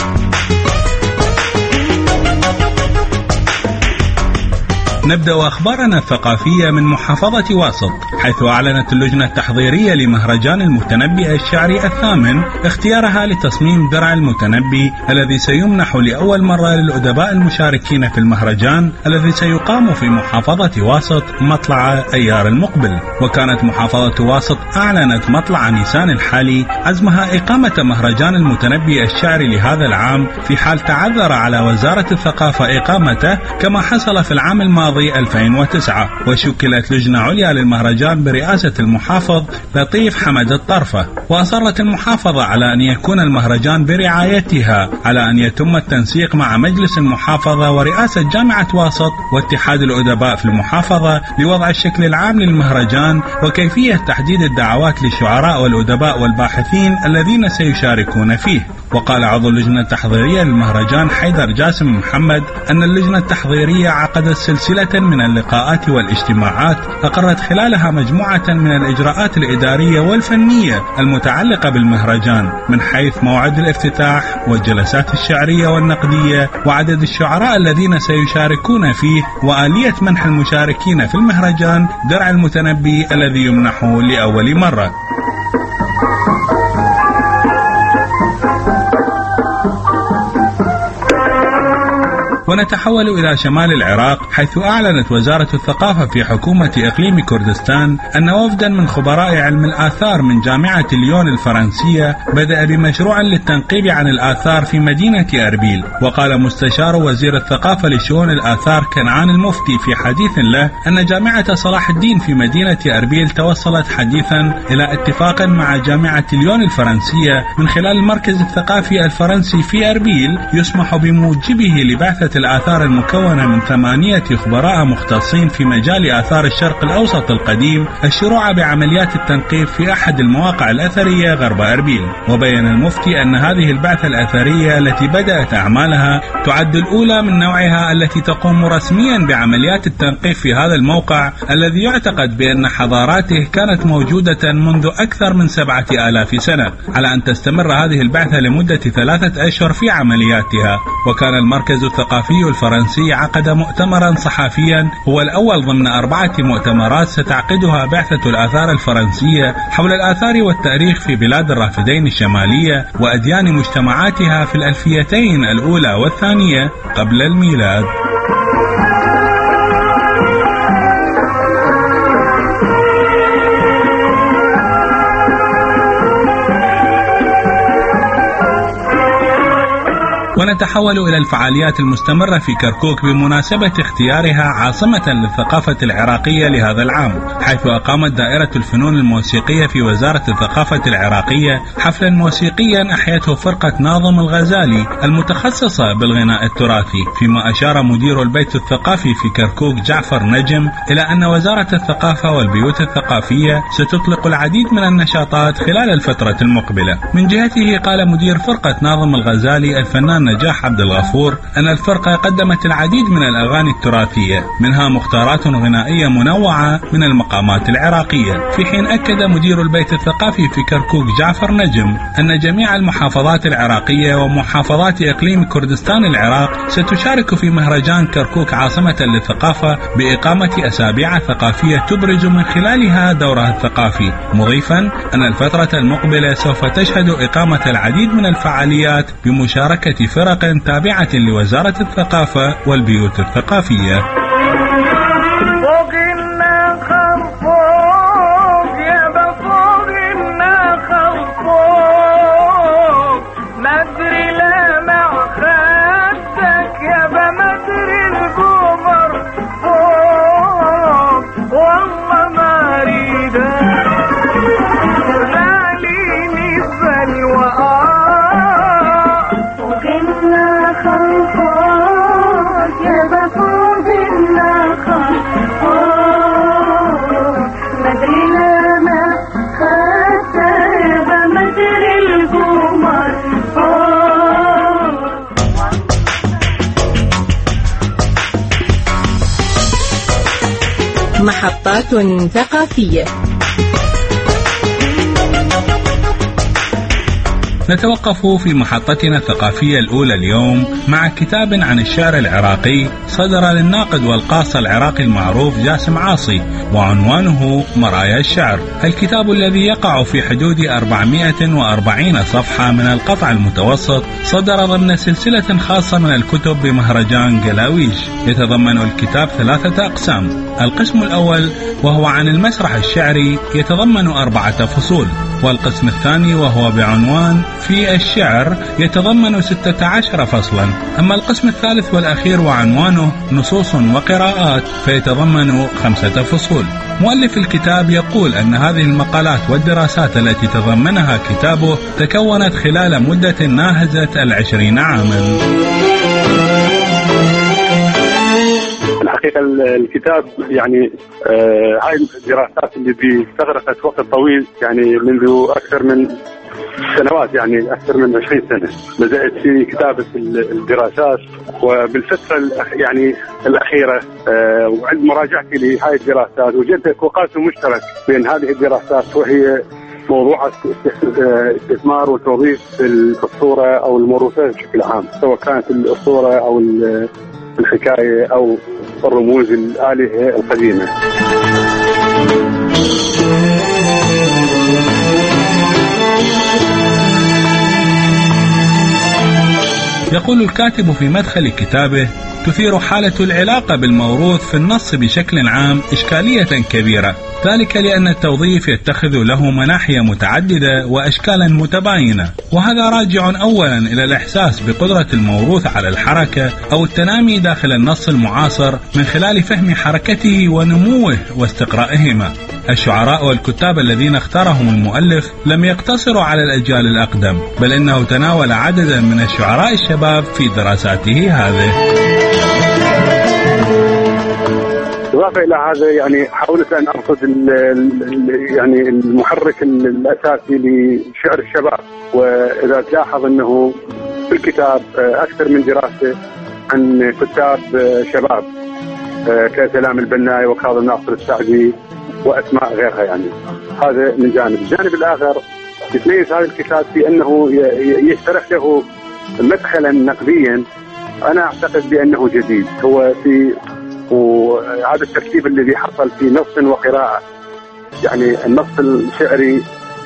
نبدأ أخبارنا الثقافية من محافظة واسط، حيث أعلنت اللجنة التحضيرية لمهرجان المتنبي الشعري الثامن اختيارها لتصميم درع المتنبي الذي سيمنح لأول مرة للأدباء المشاركين في المهرجان الذي سيقام في محافظة واسط مطلع أيار المقبل. وكانت محافظة واسط أعلنت مطلع نيسان الحالي عزمها إقامة مهرجان المتنبي الشعري لهذا العام في حال تعذر على وزارة الثقافة إقامته كما حصل في العام الماضي ألفين وتسعة. وشكلت لجنة عليا للمهرجان برئاسة المحافظ لطيف حمد الطرفة، وأصرت المحافظة على أن يكون المهرجان برعايتها على أن يتم التنسيق مع مجلس المحافظة ورئاسة جامعة واسط واتحاد الأدباء في المحافظة لوضع الشكل العام للمهرجان وكيفية تحديد الدعوات للشعراء والأدباء والباحثين الذين سيشاركون فيه. وقال عضو اللجنة التحضيرية للمهرجان حيدر جاسم محمد أن اللجنة التحضيرية عقدت سلسلة من اللقاءات والاجتماعات أقرت خلالها مجموعة من الإجراءات الإدارية والفنية المتعلقة بالمهرجان، من حيث موعد الافتتاح والجلسات الشعرية والنقدية وعدد الشعراء الذين سيشاركون فيه وآلية منح المشاركين في المهرجان درع المتنبي الذي يمنحه لأول مرة. ونتحول إلى شمال العراق، حيث أعلنت وزارة الثقافة في حكومة إقليم كردستان أن وفدا من خبراء علم الآثار من جامعة ليون الفرنسية بدأ بمشروع للتنقيب عن الآثار في مدينة أربيل. وقال مستشار وزير الثقافة لشؤون الآثار كنعان المفتي في حديث له أن جامعة صلاح الدين في مدينة أربيل توصلت حديثا إلى اتفاق مع جامعة ليون الفرنسية من خلال المركز الثقافي الفرنسي في أربيل يسمح بموجبه لبعثة الآثار المكونة من ثمانية خبراء مختصين في مجال آثار الشرق الأوسط القديم الشروع بعمليات التنقيب في أحد المواقع الأثرية غرب أربيل. وبين المفتي أن هذه البعثة الأثرية التي بدأت أعمالها تعد الأولى من نوعها التي تقوم رسميا بعمليات التنقيب في هذا الموقع الذي يعتقد بأن حضاراته كانت موجودة منذ أكثر من سبعة آلاف سنة، على أن تستمر هذه البعثة لمدة ثلاثة أشهر في عملياتها. وكان المركز الثقافي الفرنسي عقد مؤتمرا صحفيا هو الأول ضمن أربعة مؤتمرات ستعقدها بعثة الآثار الفرنسية حول الآثار والتاريخ في بلاد الرافدين الشمالية وأديان مجتمعاتها في الألفيتين الأولى والثانية قبل الميلاد. ونتحول إلى الفعاليات المستمرة في كركوك بمناسبة اختيارها عاصمة للثقافة العراقية لهذا العام، حيث أقامت دائرة الفنون الموسيقية في وزارة الثقافة العراقية حفلا موسيقيا أحيته فرقة ناظم الغزالي المتخصصة بالغناء التراثي، فيما أشار مدير البيت الثقافي في كركوك جعفر نجم إلى أن وزارة الثقافة والبيوت الثقافية ستطلق العديد من النشاطات خلال الفترة المقبلة. من جهته قال مدير فرقة ناظم الغزالي الفنان نجاح عبد الغفور أن الفرقة قدمت العديد من الأغاني التراثية، منها مختارات غنائية منوعة من المقامات العراقية، في حين أكد مدير البيت الثقافي في كركوك جعفر نجم أن جميع المحافظات العراقية ومحافظات إقليم كردستان العراق ستشارك في مهرجان كركوك عاصمة للثقافة بإقامة أسابيع ثقافية تبرز من خلالها دورها الثقافي، مضيفا أن الفترة المقبلة سوف تشهد إقامة العديد من الفعاليات بمشاركة فرق تابعة لوزارة الثقافة والبيوت الثقافية. محطات ثقافية. نتوقف في محطتنا الثقافية الأولى اليوم مع كتاب عن الشعر العراقي صدر للناقد والقاص العراقي المعروف جاسم عاصي، وعنوانه مرايا الشعر. الكتاب الذي يقع في حدود أربعمائة وأربعين صفحة من القطع المتوسط صدر ضمن سلسلة خاصة من الكتب بمهرجان قلاويش. يتضمن الكتاب ثلاثة أقسام. القسم الأول وهو عن المسرح الشعري يتضمن أربعة فصول، والقسم الثاني وهو بعنوان في الشعر يتضمن ستة عشر فصلا. أما القسم الثالث والأخير وعنوانه نصوص وقراءات فيتضمن خمسة فصول. مؤلف الكتاب يقول أن هذه المقالات والدراسات التي تضمنها كتابه تكونت خلال مدة ناهزت العشرين عاما. الحقيقة الكتاب يعني آه هاي الدراسات اللي استغرقت وقت طويل، يعني منذ أكثر من سنوات، يعني أكثر من عشرين سنة بدأت في كتابة الدراسات. وبالفترة يعني الأخيرة آه وعند مراجعتي لهاي الدراسات وجدت وقاسم مشترك بين هذه الدراسات، وهي موضوع استثمار وتوظيف الأسطورة أو الموروثات بشكل عام، سواء كانت الأسطورة أو الحكاية أو الرموز الآلهة القديمة. يقول الكاتب في مدخل كتابه: تثير حالة العلاقة بالموروث في النص بشكل عام إشكالية كبيرة، ذلك لأن التوظيف يتخذ له مناحي متعددة وأشكالا متباينة، وهذا راجع أولا إلى الإحساس بقدرة الموروث على الحركة أو التنامي داخل النص المعاصر من خلال فهم حركته ونموه واستقرائهما. الشعراء والكتاب الذين اختارهم المؤلف لم يقتصروا على الأجيال الأقدم، بل إنه تناول عددا من الشعراء الشباب في دراساته هذه. إضافة إلى هذا يعني حاولت أن أرصد يعني المحرك الأساسي لشعر الشباب، وإذا تلاحظ أنه في الكتاب أكثر من دراسة عن كتاب شباب كسلام البناي وكاظم ناصر السعدي وأسماء غيرها. يعني هذا من جانب. الجانب الآخر يتميز هذا الكتاب في أنه يشترك له مدخلا نقديا أنا أعتقد بأنه جديد، هو في وهذا التركيب الذي حصل في نص وقراءة. يعني النص الشعري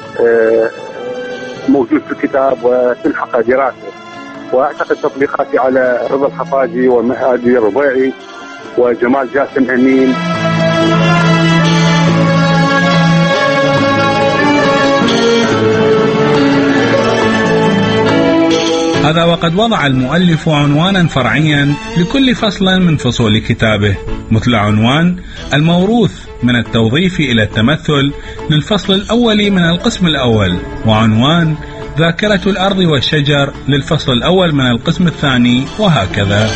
موجود في الكتاب وتلحق دراسة، وأعتقد تطبيقاتي على رضا الخفاجي ومهادي الربيعي وجمال جاسم أمين. هذا وقد وضع المؤلف عنوانا فرعيا لكل فصل من فصول كتابه، مثل عنوان الموروث من التوظيف إلى التمثل للفصل الأول من القسم الأول، وعنوان ذاكرة الأرض والشجر للفصل الأول من القسم الثاني، وهكذا.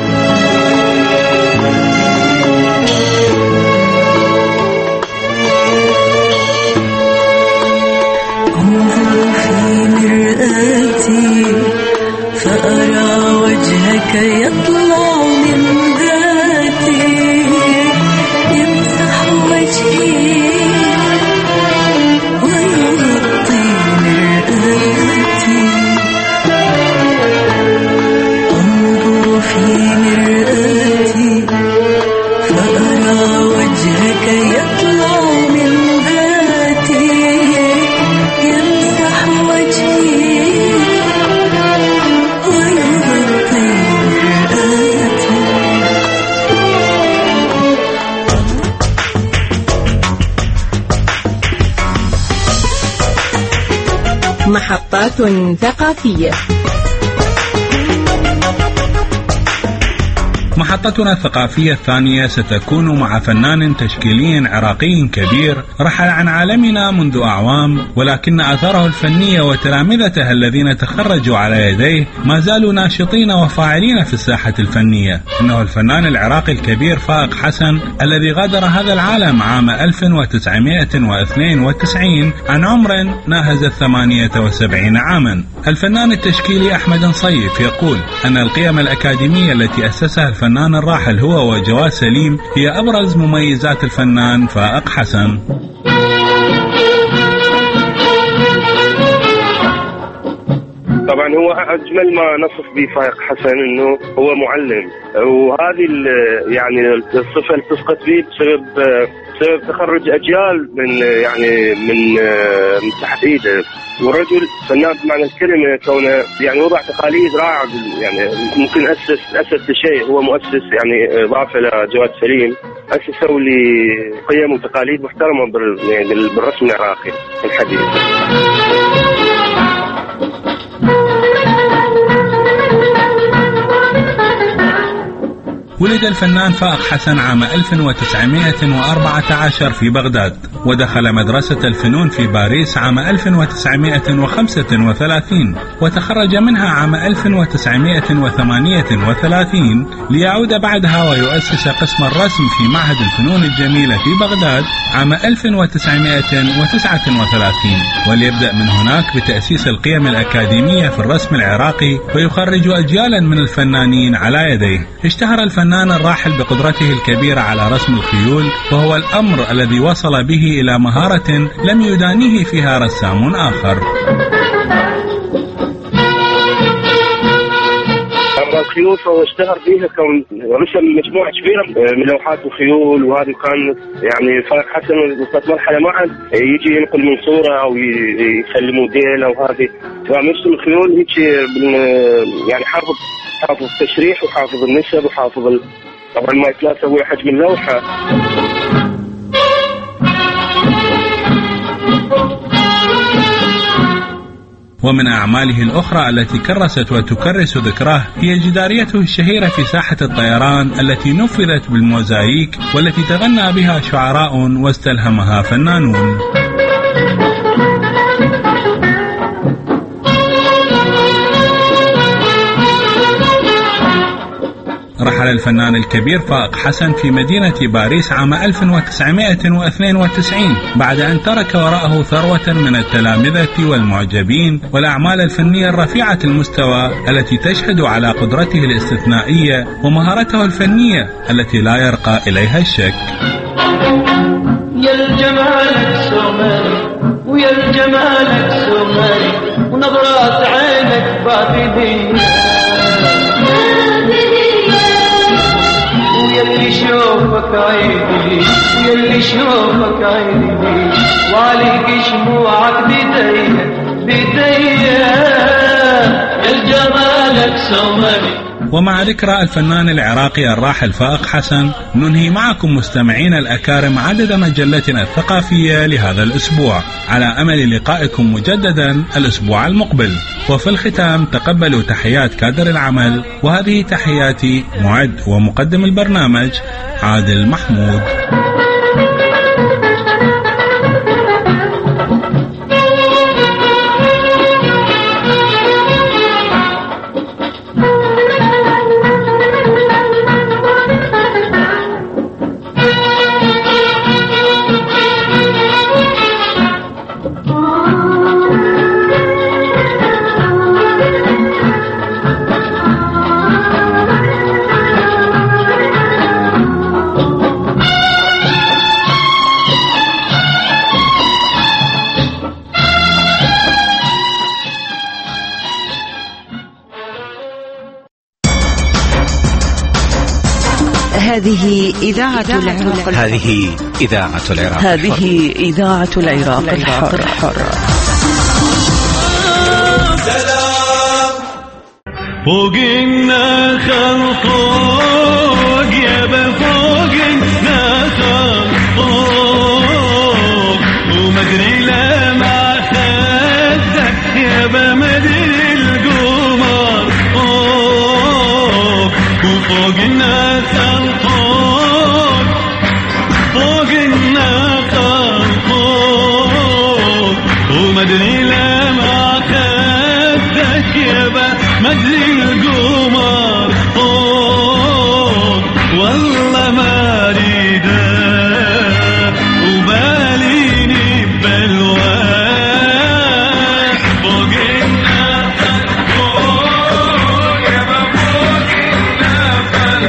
فأرى وجهك يطلع من ذاتي يمسح وجهي ويغطي مرآتي، أنظر في مرآتي فأرى وجهك يطلع من ذاتي يمسح وجهي محطات ثقافية. محطتنا الثقافية الثانية ستكون مع فنان تشكيلي عراقي كبير رحل عن عالمنا منذ أعوام، ولكن أثاره الفنية وتلامذته الذين تخرجوا على يديه ما زالوا ناشطين وفاعلين في الساحة الفنية. إنه الفنان العراقي الكبير فائق حسن الذي غادر هذا العالم عام ألف وتسعمائة واثنين وتسعين عن عمر ناهز الثمانية وسبعين عاما. الفنان التشكيلي أحمد نصيف يقول أن القيم الأكاديمية التي أسسها الفنان الراحل هو وجواد سليم هي أبرز مميزات الفنان فائق حسن. طبعا هو أجمل ما نصف به فائق حسن أنه هو معلم، وهذه يعني الصفة اللي تسقط به بسبب بسبب تخرج أجيال من يعني من من تحت إيده. والرجل فنان بمعنى الكلمة، كونه يعني وضع تقاليد رائعة، يعني ممكن أسس أسس لشيء، هو مؤسس يعني إضافة لجواد سليم، أسسوا لقيم وتقاليد محترمة بالرسم العراقي الحديث. ولد الفنان فائق حسن عام ألف وتسعمائة وأربعة عشر في بغداد، ودخل مدرسة الفنون في باريس عام ألف وتسعمائة وخمسة وثلاثين، وتخرج منها عام ألف وتسعمائة وثمانية وثلاثين، ليعود بعدها ويؤسس قسم الرسم في معهد الفنون الجميلة في بغداد عام ألف وتسعمائة وتسعة وثلاثين، وليبدأ من هناك بتأسيس القيم الأكاديمية في الرسم العراقي، ويخرج أجيالا من الفنانين على يديه. اشتهر الفنان الراحل بقدرته الكبيرة على رسم الخيول، وهو الأمر الذي وصل به إلى مهارة لم يدانيه فيها رسام آخر. أما الخيول فهو اشتهر بها كون رسم مجموعة كبيرة من لوحات الخيول، وهذه كان يعني فائق حسن وصلت مرحلة معا يجي ينقل من صورة أو يسلموا ديل أو هذه، فمرسم الخيول هيك يعني حافظ حافظ التشريح وحافظ النسب وحافظ ال... طبعا ما يتناسب ويا حجم اللوحة. ومن أعماله الأخرى التي كرست وتكرس ذكراه هي جداريته الشهيرة في ساحة الطيران التي نفذت بالموزايك، والتي تغنى بها شعراء واستلهمها فنانون. رحل الفنان الكبير فائق حسن في مدينة باريس عام ألف وتسعمائة واثنين وتسعين بعد أن ترك وراءه ثروة من التلامذة والمعجبين والأعمال الفنية الرفيعة المستوى التي تشهد على قدرته الاستثنائية ومهارته الفنية التي لا يرقى إليها الشك. يا الجمالك سمري ويا الجمالك سمري ونظرات عينك باطنية، يلي شوفك عيني يلي شوفك عيني وعليك شموعك بدي بدي. يا جمالك سمري ومع ذكرى الفنان العراقي الراحل فائق حسن ننهي معكم مستمعين الأكارم عدد مجلتنا الثقافية لهذا الأسبوع، على أمل لقائكم مجددا الأسبوع المقبل. وفي الختام تقبلوا تحيات كادر العمل، وهذه تحياتي معد ومقدم البرنامج عادل محمود. هذه إذاعة العراق. هذه إذاعة العراق. هذه إذاعة العراق الحر. فوق النخل فوق يابا فوق النخل فوق ومدري لا ما خدك يابا مدري القمر فوق وفوق النخل فوق فوق النخل فوق ومدري لا ما خدك يابا مدري القمر فوق والله ما ريده وباليني ببلوى فوق النخل فوق يابا فوق النخل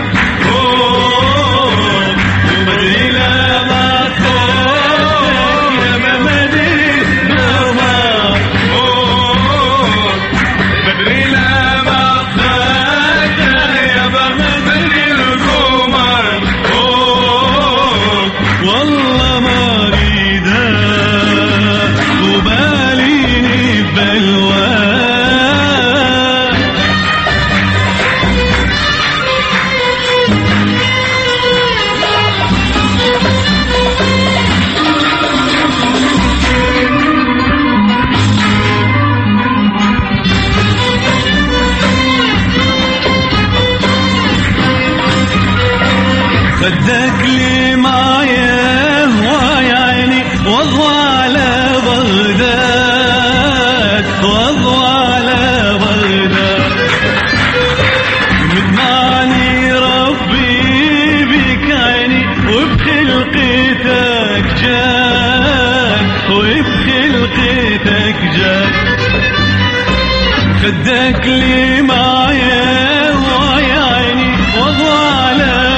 فوق ومدري لا ما خدك يابا مدري القمر فوق مدري لا والله ما ريده وباليني ببلوى خدك لي معايا هواي عيني واضوى على بغداد واضوى على بغداد مدمعني ربي بك عيني وبخلقتك جاد وبخلقتك جاد خدك لي معايا هواي عيني واضوى على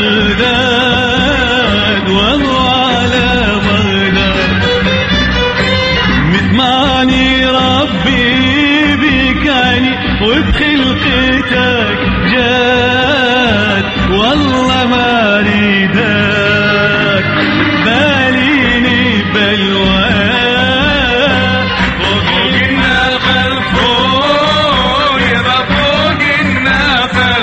بغداد واضوى على بغداد مدمعني ربي بك عيني وبخلقتك جاد والله ما ريدك باليني بلوى فوق النخل فوق يابا فوق النخل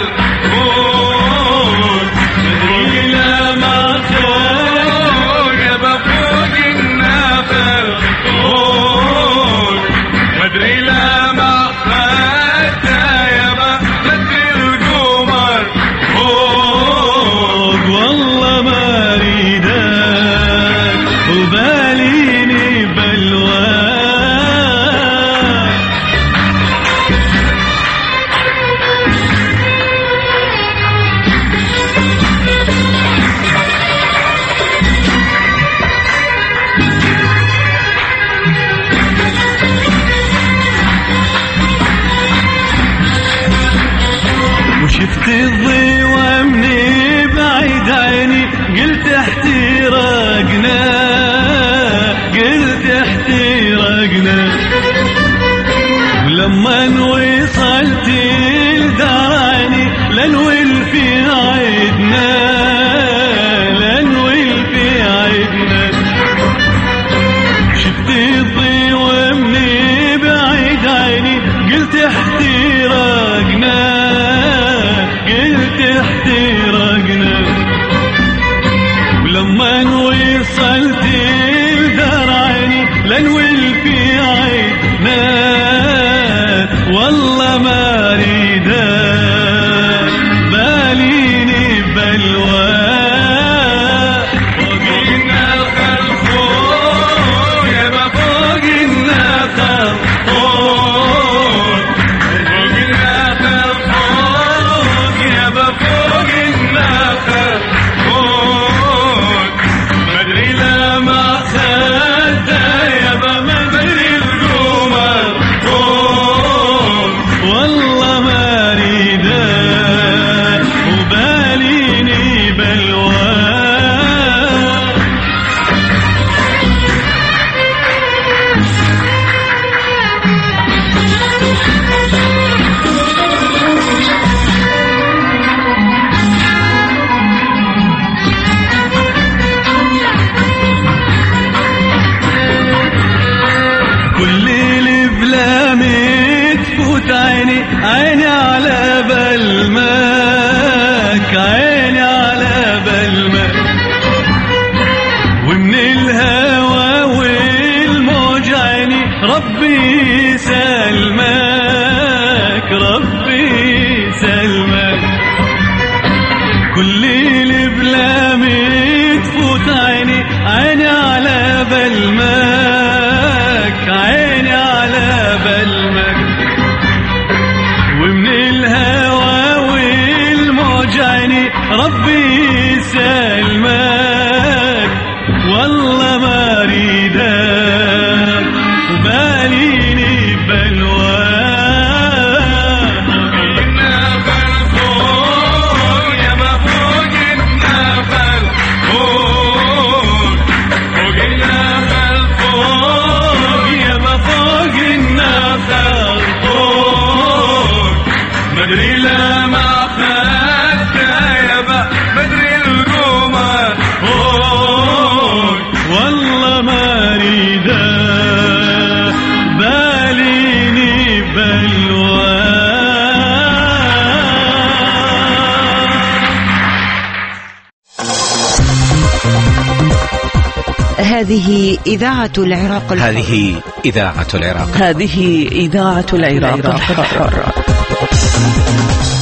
فوق مدري لا ما فوق يابا فوق النخل فوق مدري لا ما خدته يابا مدري القمر فوق والله ما ريدك وباليني بلوى وشفت الضيوة من بعيد عيني قلت احترقنا قلت احترقنا ولما وصلت لداراني لنول في عيدنا لنول في عيدنا شفت الضيوة من بعيد عيني قلت احترقنا سلمك عيني على بلمك ومن الهوى والموج عيني ربي سلمك والله ما ريدك باليني بلواك بدري لا ما خدك يابا بدري القومة والله ما ريده باليني هذه إذاعة العراق الحر. هذه إذاعة العراق هذه إذاعة العراق الحر.